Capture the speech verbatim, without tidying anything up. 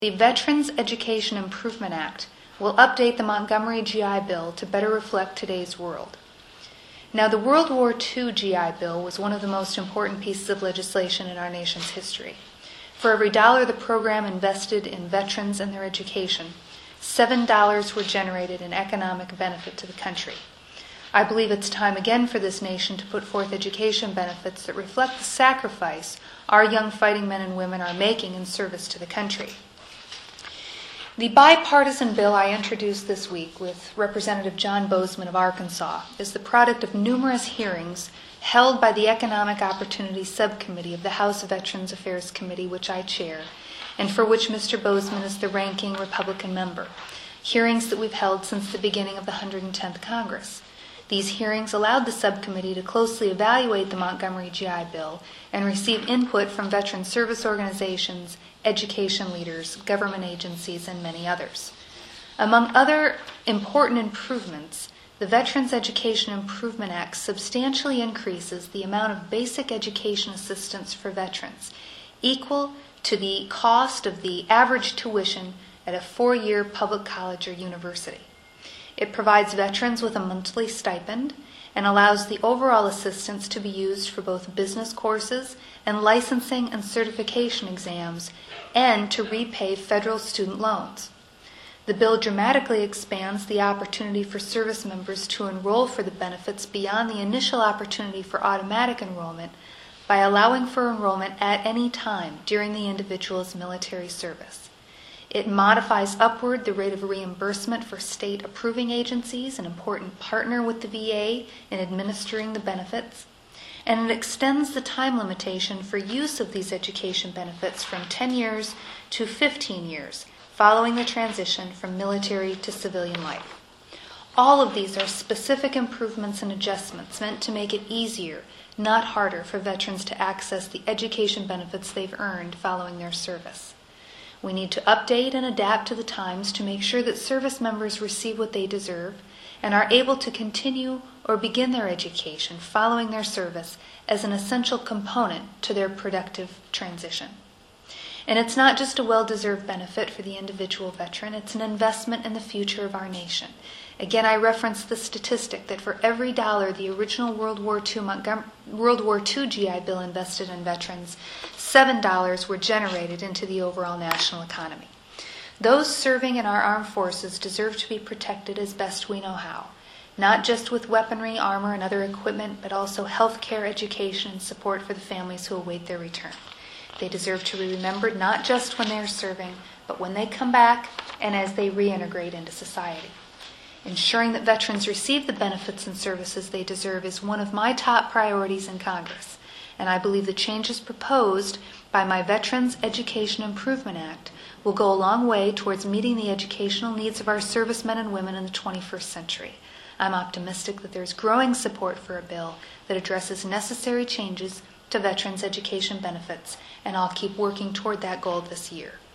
The Veterans Education Improvement Act will update the Montgomery G I Bill to better reflect today's world. Now, the World War Two G I Bill was one of the most important pieces of legislation in our nation's history. For every dollar the program invested in veterans and their education, seven dollars were generated in economic benefit to the country. I believe it's time again for this nation to put forth education benefits that reflect the sacrifice our young fighting men and women are making in service to the country. The bipartisan bill I introduced this week with Representative John Boozman of Arkansas is the product of numerous hearings held by the Economic Opportunity Subcommittee of the House Veterans Affairs Committee, which I chair, and for which Mister Boozman is the ranking Republican member, hearings that we've held since the beginning of the one hundred tenth Congress. These hearings allowed the subcommittee to closely evaluate the Montgomery G I Bill and receive input from veteran service organizations, education leaders, government agencies, and many others. Among other important improvements, the Veterans Education Improvement Act substantially increases the amount of basic education assistance for veterans, equal to the cost of the average tuition at a four-year public college or university. It provides veterans with a monthly stipend and allows the overall assistance to be used for both business courses and licensing and certification exams, and to repay federal student loans. The bill dramatically expands the opportunity for service members to enroll for the benefits beyond the initial opportunity for automatic enrollment by allowing for enrollment at any time during the individual's military service. It modifies upward the rate of reimbursement for state approving agencies, an important partner with the V A in administering the benefits, and it extends the time limitation for use of these education benefits from ten years to fifteen years, following the transition from military to civilian life. All of these are specific improvements and adjustments meant to make it easier, not harder, for veterans to access the education benefits they've earned following their service. We need to update and adapt to the times to make sure that service members receive what they deserve and are able to continue or begin their education following their service as an essential component to their productive transition. And it's not just a well-deserved benefit for the individual veteran, it's an investment in the future of our nation. Again, I reference the statistic that for every dollar the original World War Two Montgomery, World War Two G I Bill invested in veterans, seven dollars were generated into the overall national economy. Those serving in our armed forces deserve to be protected as best we know how, not just with weaponry, armor, and other equipment, but also health care, education, and support for the families who await their return. They deserve to be remembered not just when they are serving, but when they come back and as they reintegrate into society. Ensuring that veterans receive the benefits and services they deserve is one of my top priorities in Congress, and I believe the changes proposed by my Veterans Education Improvement Act will go a long way towards meeting the educational needs of our servicemen and women in the twenty-first century. I'm optimistic that there's growing support for a bill that addresses necessary changes to veterans' education benefits, and I'll keep working toward that goal this year.